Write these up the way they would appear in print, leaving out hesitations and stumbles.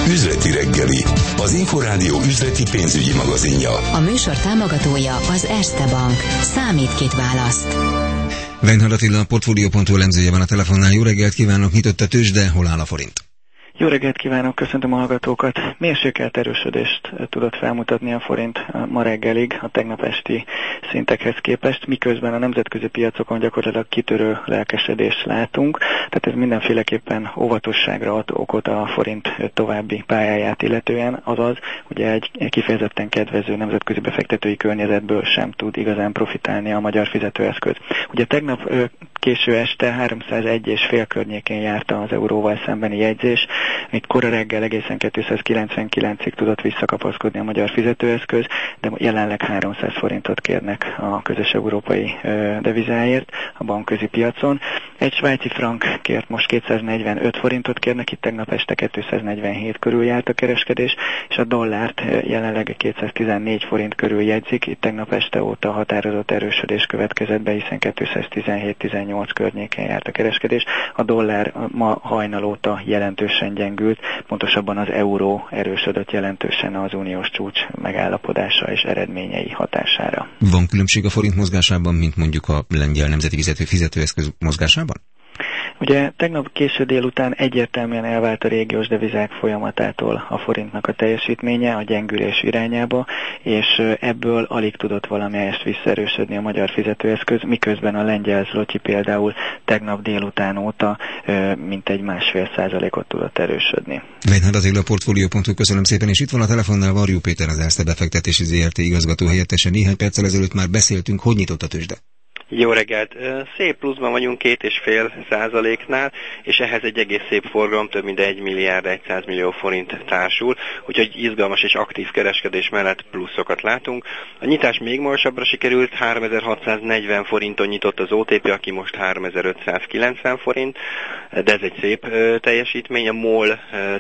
Üzleti reggeli, az Inforádió üzleti pénzügyi magazinja. A műsor támogatója az Erste Bank. Számít, kit választ. Weinhard Attila, a Portfolio.hu elemzője van a telefonnál. Jó reggelt kívánok, nyitott a tőzsde, hol áll a forint? Jó reggelt kívánok, köszöntöm a hallgatókat. Mérsékelt erősödést tudott felmutatni a forint ma reggelig a tegnap esti szintekhez képest, miközben a nemzetközi piacokon gyakorlatilag kitörő lelkesedést látunk. Tehát ez mindenféleképpen óvatosságra ad okot a forint további pályáját illetően, azaz ugye egy kifejezetten kedvező nemzetközi befektetői környezetből sem tud igazán profitálni a magyar fizetőeszköz. Ugye tegnap késő este 301,5 környékén járta az euróval szembeni jegyzés, mint kora reggel egészen 299-ig tudott visszakapaszkodni a magyar fizetőeszköz, de jelenleg 300 forintot kérnek a közös európai devizáért a bankközi piacon. Egy svájci frank kért most 245 forintot kérnek, itt tegnap este 247 körül járt a kereskedés, és a dollárt jelenleg 214 forint körül jegyzik, itt tegnap este óta határozott erősödés következett be, hiszen 217-18 környékén járt a kereskedés. A dollár ma hajnal óta jelentősen gyengült, pontosabban az euró erősödött jelentősen az uniós csúcs megállapodása és eredményei hatására. Van különbség a forint mozgásában, mint mondjuk a lengyel nemzeti fizetőeszköz mozgásában? Ugye tegnap késő délután egyértelműen elvált a régiós devizák folyamatától a forintnak a teljesítménye a gyengülés irányába, és ebből alig tudott valamelyest visszaerősödni a magyar fizetőeszköz, miközben a lengyel zloty például tegnap délután óta mintegy 1,5%-ot tudott erősödni. Weinhard Attila, a Portfolio.hu, köszönöm szépen, és itt van a telefonnál Varjú Péter, az Erste befektetési ZRT igazgató helyettese. Néhány perccel ezelőtt már beszéltünk, hogy nyitott a tőzsde? Jó reggelt! Szép pluszban vagyunk 2,5%-nál, és ehhez egy egész szép forgalom, több mint 1 milliárd 100 millió forint társul, úgyhogy izgalmas és aktív kereskedés mellett pluszokat látunk. A nyitás még magasabbra sikerült, 3640 forinton nyitott az OTP, aki most 3590 forint, de ez egy szép teljesítmény. A MOL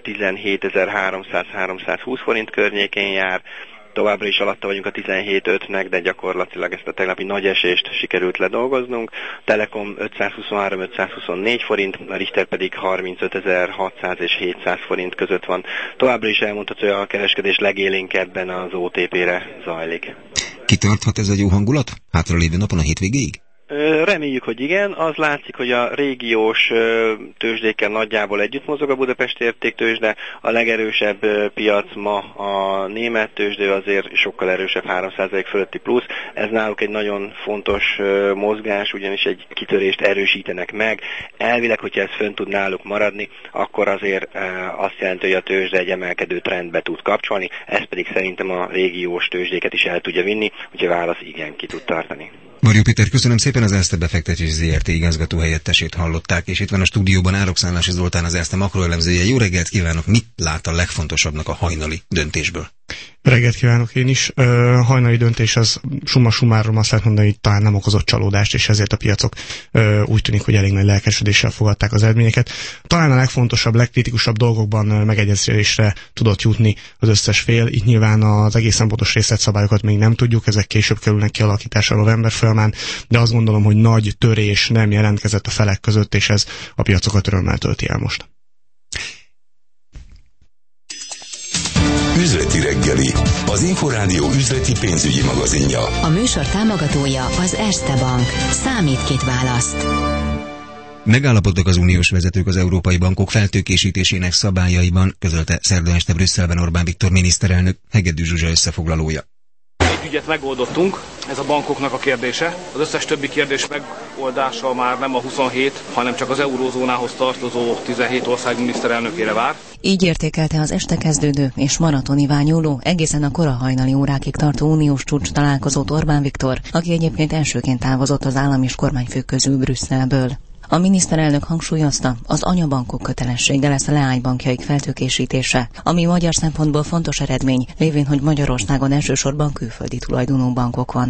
17300-320 forint környékén jár, továbbra is alatta vagyunk a 17.5-nek, de gyakorlatilag ezt a tegnapi nagy esést sikerült ledolgoznunk. Telekom 523-524 forint, a Richter pedig 35.600 és 700 forint között van. Továbbra is elmondható, hogy a kereskedés legélénkebben az OTP-re zajlik. Kitarthat ez egy jó hangulat hátralévő napon a hétvégéig? Reméljük, hogy igen. Az látszik, hogy a régiós tőzsdékkel nagyjából együtt mozog a Budapesti Értéktőzsde. A legerősebb piac ma a német tőzsde, azért sokkal erősebb, 3% fölötti plusz. Ez náluk egy nagyon fontos mozgás, ugyanis egy kitörést erősítenek meg. Elvileg, hogyha ez fönn tud náluk maradni, akkor azért azt jelenti, hogy a tőzsde egy emelkedő trendbe tud kapcsolni, ez pedig szerintem a régiós tőzsdéket is el tudja vinni, úgyhogy a válasz igen, ki tud tartani. Varjú Péter, köszönöm szépen, az Erste befektetési ZRT igazgató helyettesét hallották, és itt van a stúdióban Árokszállási Zoltán, az Erste makroelemzője. Jó reggelt kívánok, mit lát a legfontosabbnak a hajnali döntésből? Reggelt kívánok én is. Hajnali döntés az summa summarum azt lehet mondani, hogy talán nem okozott csalódást, és ezért a piacok úgy tűnik, hogy elég nagy lelkesedéssel fogadták az eredményeket. Talán a legfontosabb, legkritikusabb dolgokban megegyezésre tudott jutni az összes fél. Itt nyilván az egészen pontos részletszabályokat még nem tudjuk, ezek később kerülnek kialakításra november folyamán, de azt gondolom, hogy nagy törés nem jelentkezett a felek között, és ez a piacokat örömmel tölti el most. Üzleti reggeli, az Inforádió üzleti pénzügyi magazinja. A műsor támogatója az Erste Bank. Számít, kit választ. Megállapodtak az uniós vezetők az európai bankok feltőkésítésének szabályaiban, közölte szerda este Brüsszelben Orbán Viktor miniszterelnök. Hegedű Zsuzsa összefoglalója. Egy ügyet megoldottunk, ez a bankoknak a kérdése. Az összes többi kérdés megoldása már nem a 27, hanem csak az eurózónához tartozó 17 ország miniszterelnökére vár. Így értékelte az este kezdődő és maratoni ványuló, egészen a kora hajnali órákig tartó uniós csúcs találkozót Orbán Viktor, aki egyébként elsőként távozott az állam és kormányfők közül Brüsszelből. A miniszterelnök hangsúlyozta, az anyabankok kötelessége lesz a leánybankjaik feltőkésítése, ami magyar szempontból fontos eredmény, lévén, hogy Magyarországon elsősorban külföldi tulajdonú bankok vannak.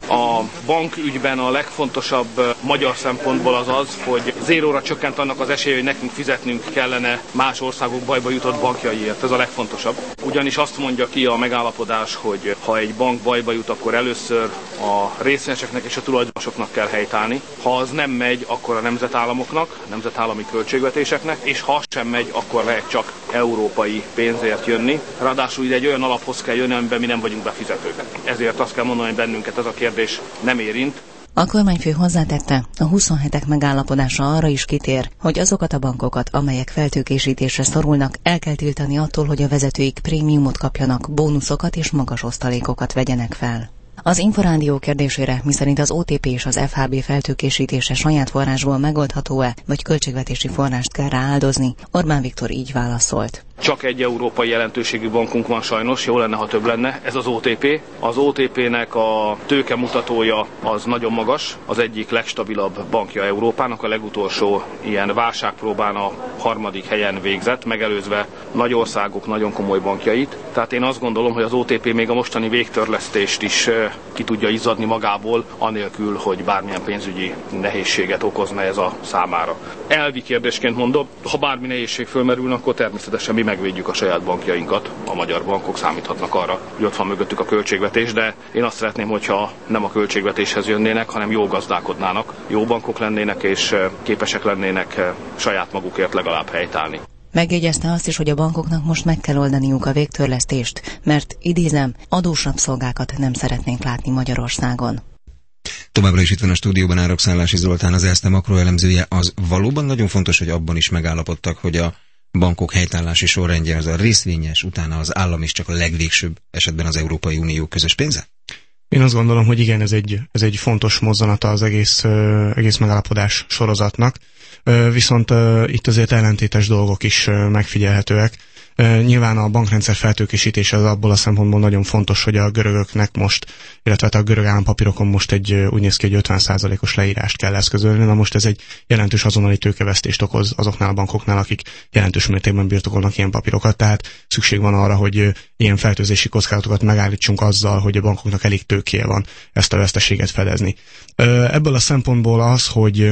A bankügyben a legfontosabb magyar szempontból az, hogy zéróra csökkent annak az esélye, hogy nekünk fizetnünk kellene más országok bajba jutott bankjaiért. Ez a legfontosabb. Ugyanis azt mondja ki a megállapodás, hogy ha egy bank bajba jut, akkor először a részvényeseknek és a tulajdonosoknak kell helytállni. Ha az nem megy, akkor a nemzetállamoknak, a nemzetállami költségvetéseknek, és ha sem megy, akkor lehet csak európai pénzért jönni. Ráadásul ide egy olyan alaphoz kell jönni, amiben mi nem vagyunk befizetők. Ezért azt kell mondani, hogy bennünket ez a kérdés nem érint. A kormányfő hozzátette, a 27-ek megállapodása arra is kitér, hogy azokat a bankokat, amelyek feltőkésítésre szorulnak, el kell tiltani attól, hogy a vezetőik prémiumot kapjanak, bónuszokat és magas osztalékokat vegyenek fel. Az Inforádió kérdésére, miszerint az OTP és az FHB feltőkésítése saját forrásból megoldható-e, vagy költségvetési forrást kell rááldozni, Orbán Viktor így válaszolt. Csak egy európai jelentőségű bankunk van sajnos, jó lenne, ha több lenne, ez az OTP. Az OTP-nek a tőkemutatója az nagyon magas, az egyik legstabilabb bankja Európának, a legutolsó ilyen válságpróbán a 3. helyen végzett, megelőzve nagy országok nagyon komoly bankjait. Tehát én azt gondolom, hogy az OTP még a mostani végtörlesztést is ki tudja izzadni magából, anélkül, hogy bármilyen pénzügyi nehézséget okozna ez a számára. Elvi kérdésként mondom, ha bármi nehézség fölmerülne, akkor természetesen mi megvédjük a saját bankjainkat. A magyar bankok számíthatnak arra, hogy ott van mögöttük a költségvetés, de én azt szeretném, hogyha nem a költségvetéshez jönnének, hanem jól gazdálkodnának, jó bankok lennének és képesek lennének saját magukért legalább helytállni. Megjegyezte azt is, hogy a bankoknak most meg kell oldaniuk a végtörlesztést, mert, idézem, adósrabszolgákat nem szeretnénk látni Magyarországon. Továbbra is itt van a stúdióban Árokszállási Zoltán, az Erste makroelemzője. Az valóban nagyon fontos, hogy abban is megállapodtak, hogy a bankok helytállási sorrendje az a részvényes, utána az állam is csak a legvégsőbb esetben az Európai Unió közös pénze? Én azt gondolom, hogy igen, ez egy fontos mozzanata az egész megállapodás sorozatnak, viszont itt azért ellentétes dolgok is megfigyelhetőek. Nyilván a bankrendszer feltőkésítése az abból a szempontból nagyon fontos, hogy a görögöknek most, illetve a görög állampapírokon most úgy néz ki, hogy 50%-os leírást kell eszközölni. Na most ez egy jelentős azonnali tőkevesztést okoz azoknál a bankoknál, akik jelentős mértékben birtokolnak ilyen papírokat, tehát szükség van arra, hogy ilyen fertőzési kockázatokat megállítsunk azzal, hogy a bankoknak elég tőkéje van ezt a veszteséget fedezni. Ebből a szempontból az, hogy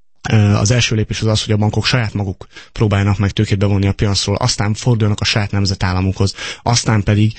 az első lépés az, hogy a bankok saját maguk próbálnak meg tőkét bevonni a piacról, aztán fordulnak a saját nemzetállamukhoz, aztán pedig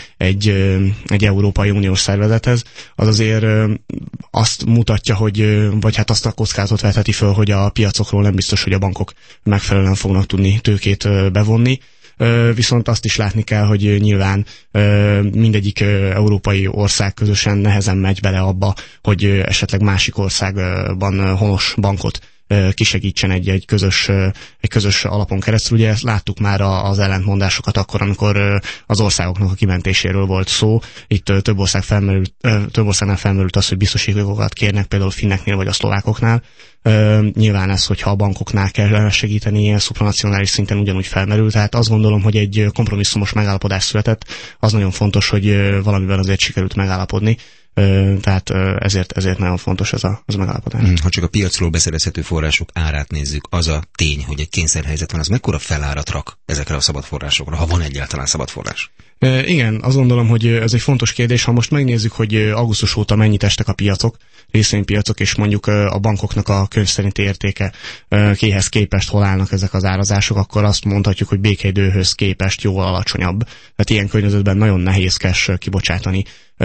egy Európai Uniós szervezethez, az azért azt mutatja, vagy hát azt a kockázatot vetheti föl, hogy a piacokról nem biztos, hogy a bankok megfelelően fognak tudni tőkét bevonni. Viszont azt is látni kell, hogy nyilván mindegyik európai ország közösen nehezen megy bele abba, hogy esetleg másik országban honos bankot kisegítsen egy közös alapon keresztül. Ugye ezt láttuk már az ellentmondásokat akkor, amikor az országoknak a kimentéséről volt szó. Itt több országnál felmerült az, hogy biztosítékokat kérnek, például finneknél vagy a szlovákoknál. Nyilván ez, hogyha a bankoknál kell segíteni, ilyen szupranacionális szinten ugyanúgy felmerül. Tehát azt gondolom, hogy egy kompromisszumos megállapodás született. Az nagyon fontos, hogy valamiben azért sikerült megállapodni. Tehát ezért nagyon fontos ez a megállapodás. Ha csak a piacról beszerezhető források árát nézzük, az a tény, hogy egy kényszerhelyzet van, az mekkora felárat rak ezekre a szabad forrásokra, ha van egyáltalán szabad forrás? Igen, azt gondolom, hogy ez egy fontos kérdés. Ha most megnézzük, hogy augusztus óta mennyit estek a piacok, részvénypiacok, és mondjuk a bankoknak a könyv szerinti értéke kihez képest hol állnak ezek az árazások, akkor azt mondhatjuk, hogy békeidőhöz képest jóval alacsonyabb. Tehát ilyen környezetben nagyon nehézkes kibocsátani,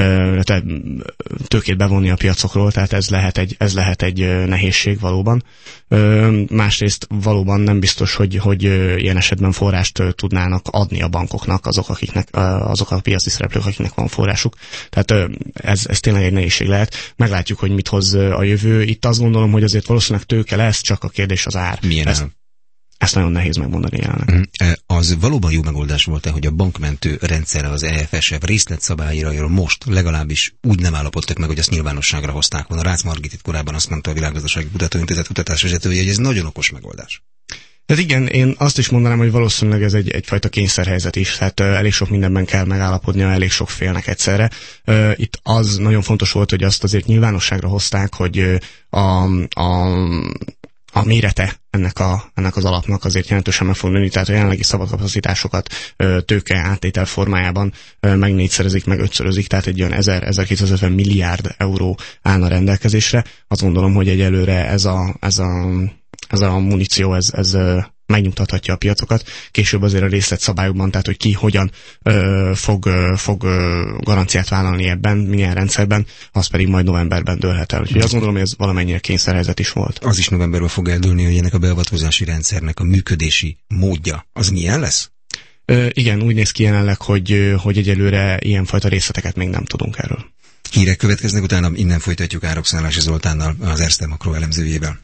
tőkét bevonni a piacokról, tehát ez lehet egy nehézség valóban. Másrészt valóban nem biztos, hogy ilyen esetben forrást tudnának adni a bankoknak azok a piaci szereplők, akiknek van forrásuk. Tehát ez tényleg egy nehézség lehet. Meglátjuk, hogy mit hoz a jövő. Itt azt gondolom, hogy azért valószínűleg tőke lesz, csak a kérdés az ár. Milyen ár? Ezt nagyon nehéz megmondani jelenleg. Az valóban jó megoldás volt-e, hogy a bankmentő rendszerre, az EFSF részletszabályairól most legalábbis úgy nem állapodtak meg, hogy ezt nyilvánosságra hozták volna. Rácz Margit itt korábban azt mondta, a Világgazdasági Kutatóintézet kutatásvezetője, hogy ez nagyon okos megoldás. Tehát igen, én azt is mondanám, hogy valószínűleg ez egyfajta kényszerhelyzet is, tehát elég sok mindenben kell megállapodnia, elég sok félnek egyszerre. Itt az nagyon fontos volt, hogy azt azért nyilvánosságra hozták, hogy a mérete ennek az alapnak azért jelentősen meg fog nőni, tehát a jelenlegi szabadkapacitásokat tőke áttétel formájában meg 4-szerezik, meg 5-szörözik, tehát egy olyan 1000-1250 milliárd euró állna rendelkezésre. Azt gondolom, hogy egyelőre ez a muníció, ez megnyugtathatja a piacokat. Később azért a részletszabályokban, tehát hogy ki hogyan fog garanciát vállalni ebben, milyen rendszerben, az pedig majd novemberben dőlhet el. Úgyhogy azt gondolom, hogy ez valamennyire kényszerhelyzet is volt. Az is novemberben fog eldőlni, hogy ennek a beavatkozási rendszernek a működési módja, az milyen lesz? Igen, úgy néz ki jelenleg, hogy egyelőre ilyenfajta részleteket még nem tudunk erről. Hírek következnek, utána innen folytatjuk Árokszállási Zoltánnal, az Erste Makro elemzőjével.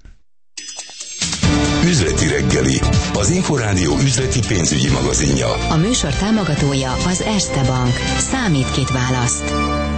Üzleti reggeli, az Inforádió üzleti pénzügyi magazinja. A műsor támogatója az Erste Bank. Számít, kit választ.